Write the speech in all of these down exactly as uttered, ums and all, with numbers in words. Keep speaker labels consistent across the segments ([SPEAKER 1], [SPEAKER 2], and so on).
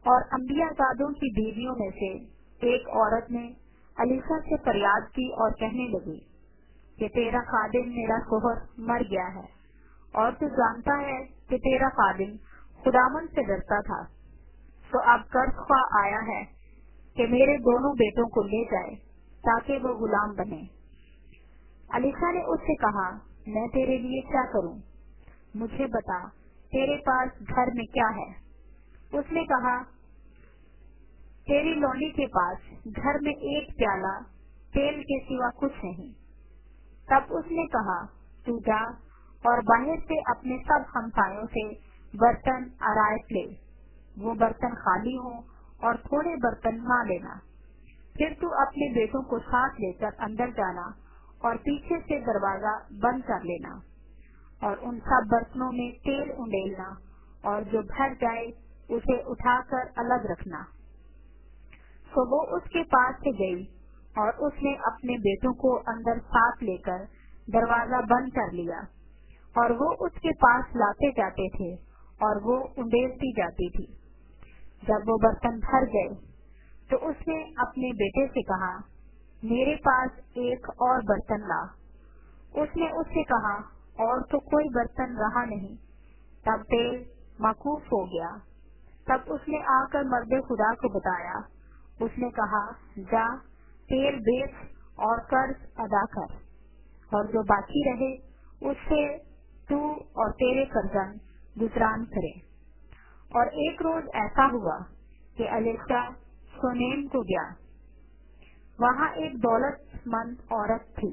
[SPEAKER 1] اور انبیاء زادوں کی بیویوں میں سے ایک عورت نے علیشا سے فریاد کی اور کہنے لگی کہ تیرا خادم میرا شوہر مر گیا ہے، اور تو جانتا ہے کہ تیرا خادم خداوند سے ڈرتا تھا، تو اب قرض خواہ آیا ہے کہ میرے دونوں بیٹوں کو لے جائے تاکہ وہ غلام بنے۔ علیشا نے اس سے کہا، میں تیرے لیے کیا کروں؟ مجھے بتا تیرے پاس گھر میں کیا ہے؟ اس نے کہا، تیری لونڈی کے پاس گھر میں ایک پیالہ تیل کے سوا کچھ نہیں۔ تب اس نے کہا، تو جا اور باہر سے اپنے سب ہمسایوں سے برتن آرائش لے، وہ برتن خالی ہوں اور تھوڑے برتن نہ لینا۔ پھر تو اپنے بیٹوں کو ساتھ لے کر اندر جانا اور پیچھے سے دروازہ بند کر لینا، اور ان سب برتنوں میں تیل انڈیلنا، اور جو بھر جائے اسے اٹھا کر الگ رکھنا۔ تو وہ اس کے پاس سے گئی، اور اس نے اپنے بیٹوں کو اندر ساتھ لے کر دروازہ بند کر لیا، اور وہ اس کے پاس لاتے جاتے تھے اور وہ انڈیلتی جاتی تھی۔ جب وہ برتن بھر گئے تو اس نے اپنے بیٹے سے کہا، میرے پاس ایک اور برتن لا۔ اس نے اس سے کہا، اور تو کوئی برتن رہا نہیں۔ تب تیل موقوف ہو گیا۔ تب اس نے آ کر مرد خدا کو بتایا۔ اس نے کہا، جا تیل بیچ اور قرض ادا کر، اور جو باقی رہے اس سے تو اور تیرے فرزند گزران کرے۔ اور ایک روز ایسا ہوا کہ علیشا شونیم کو گیا۔ وہاں ایک دولت مند عورت تھی،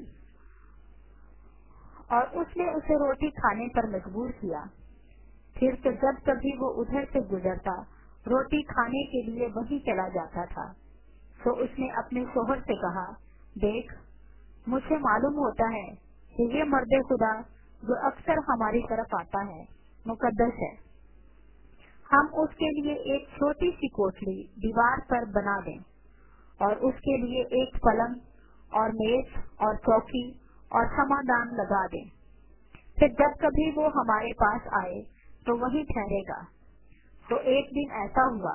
[SPEAKER 1] اور اس نے اسے روٹی کھانے پر مجبور کیا۔ پھر تو جب کبھی وہ ادھر سے گزرتا روٹی کھانے کے لیے وہیں چلا جاتا تھا۔ تو اس نے اپنے شوہر سے کہا، دیکھ، مجھے معلوم ہوتا ہے کہ یہ مرد خدا جو اکثر ہماری طرف آتا ہے مقدس ہے۔ ہم اس کے لیے ایک چھوٹی سی کوٹھلی دیوار پر بنا دیں، اور اس کے لیے ایک پلنگ اور میز اور چوکی اور سمادان لگا دیں۔ پھر جب کبھی وہ ہمارے پاس آئے تو وہیں ٹھہرے گا۔ تو ایک دن ایسا ہوا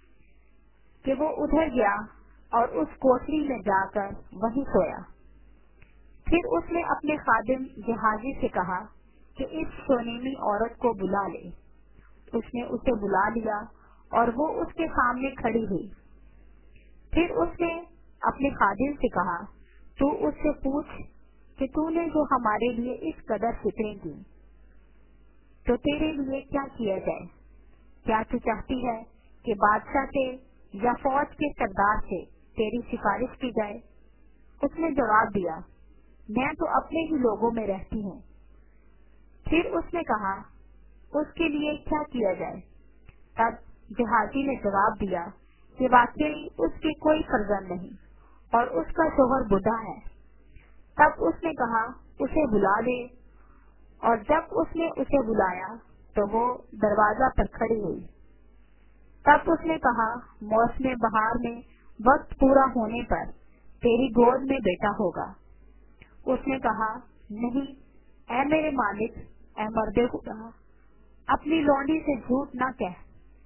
[SPEAKER 1] کہ وہ ادھر گیا اور اس کوٹھلی میں جا کر وہیں سویا۔ پھر اس نے اپنے خادم جہازی سے کہا کہ اس شونیمی عورت کو بلا لے۔ اس نے اسے بلا لیا اور وہ اس کے سامنے کھڑی ہوئی۔ پھر اس نے اپنے خادم سے کہا، تو اس سے پوچھ کہ تو نے جو ہمارے لیے اس قدر فکریں کی، تو تیرے لیے کیا کیا جائے؟ کیا تو چاہتی ہے کہ بادشاہ سے یا فوج کے سردار سے تیری سفارش کی جائے؟ اس نے جواب دیا، میں تو اپنے ہی لوگوں میں رہتی ہوں۔ پھر اس نے کہا، اس کے لیے کیا کیا جائے؟ تب جہازی نے جواب دیا کہ واقعی اس کے کوئی فرزند نہیں، اور اس کا شوہر بوڑھا ہے۔ تب اس نے کہا، اسے بلا دے۔ اور جب اس نے اسے بلایا تو وہ دروازہ پر کھڑی ہوئی۔ تب اس نے کہا، موسم بہار میں وقت پورا ہونے پر تیری گود میں بیٹا ہوگا۔ اس نے کہا، نہیں، اے میرے مالک، اے مرد خدا، اپنی لونڈی سے جھوٹ نہ کہہ۔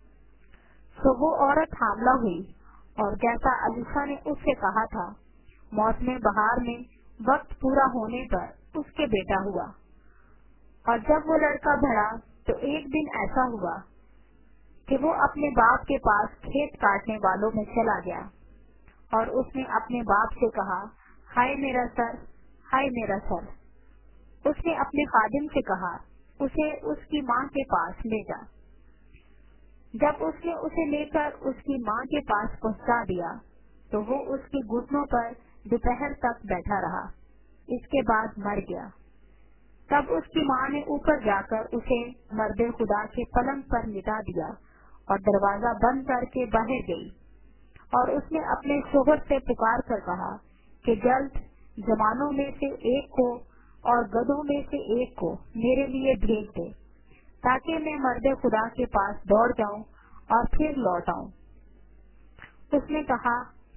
[SPEAKER 1] تو وہ عورت حاملہ ہوئی، اور جیسا علیشا نے اس سے کہا تھا، موسم بہار میں وقت پورا ہونے پر اس کے بیٹا ہوا۔ اور جب وہ لڑکا بڑھا تو ایک دن ایسا ہوا کہ وہ اپنے باپ کے پاس کھیت کاٹنے والوں میں چلا گیا، اور اس نے اپنے باپ سے کہا، ہائے میرا سر، ہائے میرا سر۔ اس نے اپنے خادم سے کہا، اسے اس کی ماں کے پاس لے جا۔ جب اس نے اسے لے کر اس کی ماں کے پاس پہنچا دیا تو وہ اس کے گھٹنوں پر دوپہر تک بیٹھا رہا، اس کے بعد مر گیا۔ تب اس کی ماں نے اوپر جا کر اسے مرد خدا کے پلنگ پر لٹا دیا اور دروازہ بند کر کے باہر گئی، اور اس نے اپنے شوہر سے پکار کر کہا کہ جلد جوانوں میں سے ایک کو اور گدھوں میں سے ایک کو میرے لیے بھیج دے، تاکہ میں مرد خدا کے پاس دوڑ جاؤں اور پھر لوٹ آؤں۔ اس نے کہا،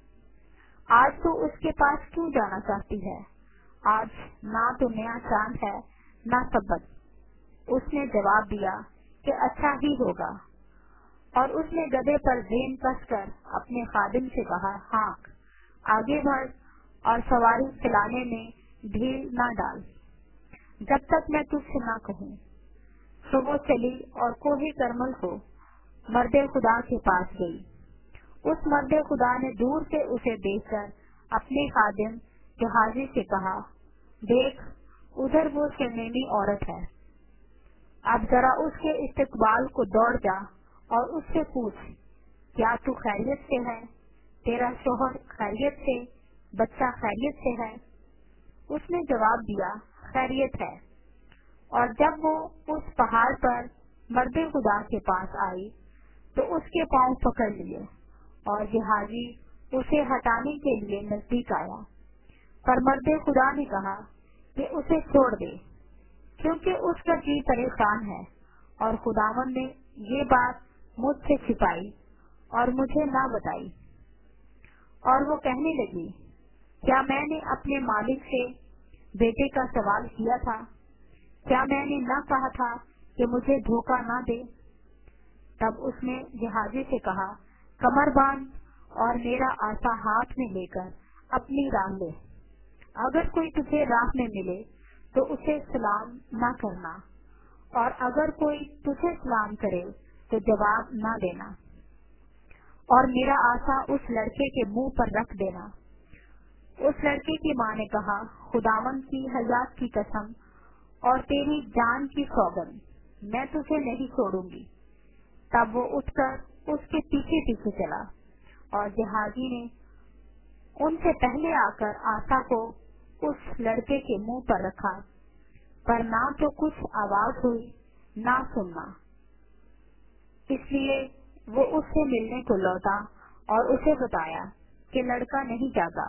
[SPEAKER 1] آج تو اس کے پاس کیوں جانا چاہتی ہے؟ آج نہ تو نیا چاند ہے نہ سبت۔ اس نے جواب دیا کہ اچھا ہی ہوگا۔ اور اس نے گدھے پر زین کس کر اپنے خادم سے کہا، ہانک، آگے بڑھ اور سواری چلانے میں ڈھیل نہ ڈال جب تک میں تجھ سے نہ کہوں۔ تو وہ چلی اور کوہ کرمل کو مرد خدا کے پاس گئی۔ اس مرد خدا نے دور سے اسے دیکھ کر اپنے خادم جہازی سے کہا، دیکھ، ادھر وہ شنیمی عورت ہے، اب ذرا اس کے استقبال کو دوڑ جا اور اس سے پوچھ، کیا تو خیریت سے ہے؟ تیرا شوہر خیریت سے؟ بچہ خیریت سے ہے؟ اس نے جواب دیا، خیریت ہے۔ اور جب وہ اس پہاڑ پر مرد خدا کے پاس آئی تو اس کے پاؤں پکڑ لیے اور جہازی اسے ہٹانے کے لیے نزدیک آیا، پر مرد خدا نے کہا کہ اسے چھوڑ دے، کیونکہ اس کا جی پریشان ہے، اور خداوند نے یہ بات مجھ سے چھپائی اور مجھے نہ بتائی۔ اور وہ کہنے لگی، کیا میں نے اپنے مالک سے بیٹے کا سوال کیا تھا؟ کیا میں نے نہ کہا تھا کہ مجھے دھوکہ نہ دے؟ تب اس نے جہازی سے کہا، کمر باندھ اور میرا عصا ہاتھ میں لے کر اپنی راہ لے۔ اگر کوئی تجھے راہ میں ملے تو اسے سلام نہ کرنا، اور اگر کوئی تجھے سلام کرے تو جواب نہ دینا، اور میرا عصا اس لڑکے کے منہ پر رکھ دینا۔ اس لڑکے کی ماں نے کہا، خداوند کی حیات کی قسم اور تیری جان کی سوگند، میں تجھے نہیں چھوڑوں گی۔ تب وہ اٹھ کر اس کے پیچھے پیچھے چلا، اور جہازی نے ان سے پہلے آ کر عصا کو اس لڑکے کے منہ پر رکھا، پر نہ تو کچھ آواز ہوئی نہ سننا۔ اس لیے وہ اس سے ملنے کو لوٹا اور اسے بتایا کہ لڑکا نہیں جاگا۔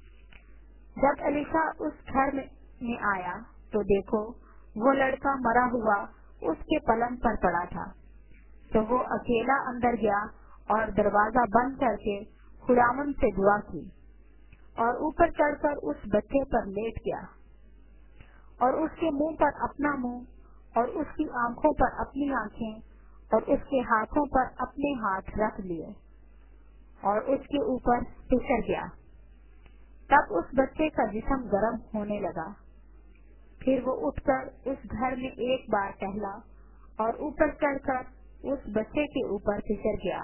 [SPEAKER 1] جب الیشا اس گھر میں آیا تو دیکھو، وہ لڑکا مرا ہوا اس کے پلنگ پر پڑا تھا۔ تو وہ اکیلا اندر گیا اور دروازہ بند کر کے خداوند سے دعا کی، اور اوپر چڑھ کر اس بچے پر لیٹ گیا، اور اس کے منہ پر اپنا منہ اور اس کی آنکھوں پر اپنی آنکھیں اور اس کے ہاتھوں پر اپنے ہاتھ رکھ لیے، اور اس کے اوپر پسر گیا۔ تب اس بچے کا جسم گرم ہونے لگا۔ پھر وہ اٹھ کر اس گھر میں ایک بار ٹہلا اور اوپر چڑھ کر اس بچے کے اوپر پسر گیا،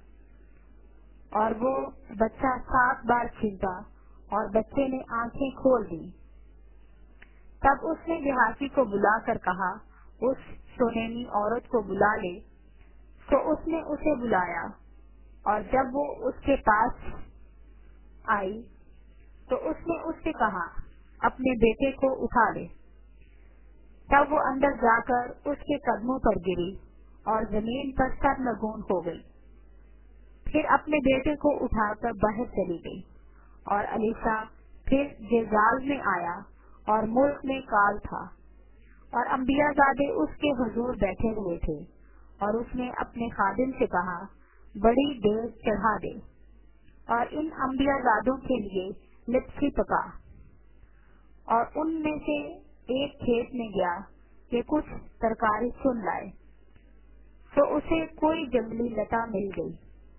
[SPEAKER 1] اور وہ بچہ سات بار چیخا اور بچے نے آنکھیں کھول دی۔ تب اس نے جہازی کو بلا کر کہا، اس شونیمی عورت کو بلا لے۔ تو اس نے اسے بلایا، اور جب وہ اس کے پاس آئی تو اس نے اس سے کہا، اپنے بیٹے کو اٹھا لے۔ تب وہ اندر جا کر اس کے قدموں پر گری اور زمین پر سرنگون ہو گئی۔ پھر اپنے بیٹے کو اٹھا کر باہر چلی گئی، اور الیشا پھر جیزال میں آیا، اور ملک میں کال تھا، اور انبیاء زادے اس کے حضور بیٹھے ہوئے تھے، اور اس نے اپنے خادم سے کہا، بڑی دیر چڑھا دے، اور ان انبیاء زادوں کے لیے لپسی پکا۔ اور ان میں سے ایک کھیت میں گیا کہ کچھ ترکاری چن لائے، تو اسے کوئی جنگلی لتا مل گئی۔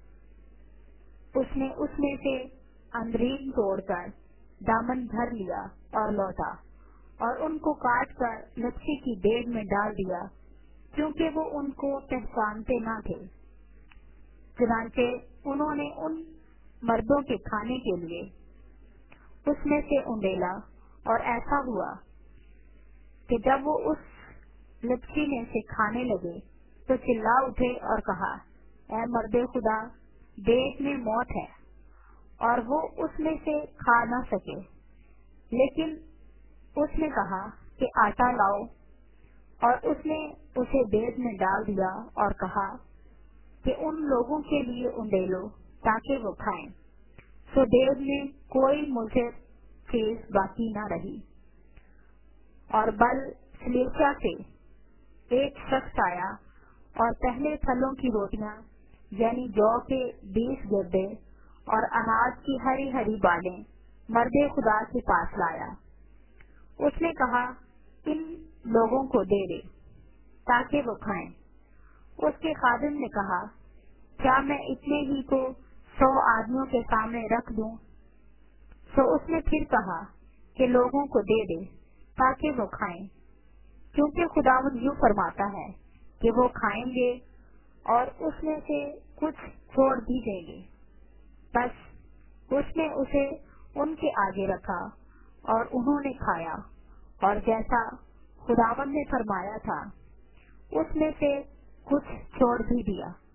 [SPEAKER 1] اس نے اس میں سے اندرین توڑ کر دامن بھر لیا اور لوٹا، اور ان کو کاٹ کر لپسی کی دیگ میں ڈال دیا، کیونکہ وہ ان کو پہچانتے نہ تھے۔ چنانچہ انہوں نے ان مردوں کے کھانے کے لیے اس میں سے انڈیلا، اور ایسا ہوا کہ جب وہ اس لپسی میں سے کھانے لگے تو چلا اٹھے اور کہا، اے مرد خدا، دیگ میں موت ہے۔ اور وہ اس میں سے کھا نہ سکے، لیکن اس نے کہا کہ آٹا لاؤ، اور اس نے اسے دیگ میں ڈال دیا اور کہا کہ ان لوگوں کے لیے انڈیلو تاکہ وہ کھائیں۔ سو دیگ میں کوئی مضر چیز باقی نہ رہی۔ اور بل سلیسیا سے ایک شخص آیا اور پہلے پھلوں کی روٹیاں، یعنی جو کے بیس گردے اور اناج کی ہری ہری بالیں مرد خدا کے پاس لایا۔ اس نے کہا، ان لوگوں کو دے دے تاکہ وہ کھائیں۔ اس کے خادم نے کہا، کیا میں اتنے ہی کو سو آدمیوں کے سامنے رکھ دوں؟ تو اس نے پھر کہا کہ لوگوں کو دے دے تاکہ وہ کھائیں، کیونکہ خداوند یوں فرماتا ہے کہ وہ کھائیں گے اور اس میں سے کچھ چھوڑ بھی دیں گے۔ بس اس نے اسے ان کے آگے رکھا اور انہوں نے کھایا، اور جیسا خداوند نے فرمایا تھا اس میں سے کچھ چھوڑ بھی دیا۔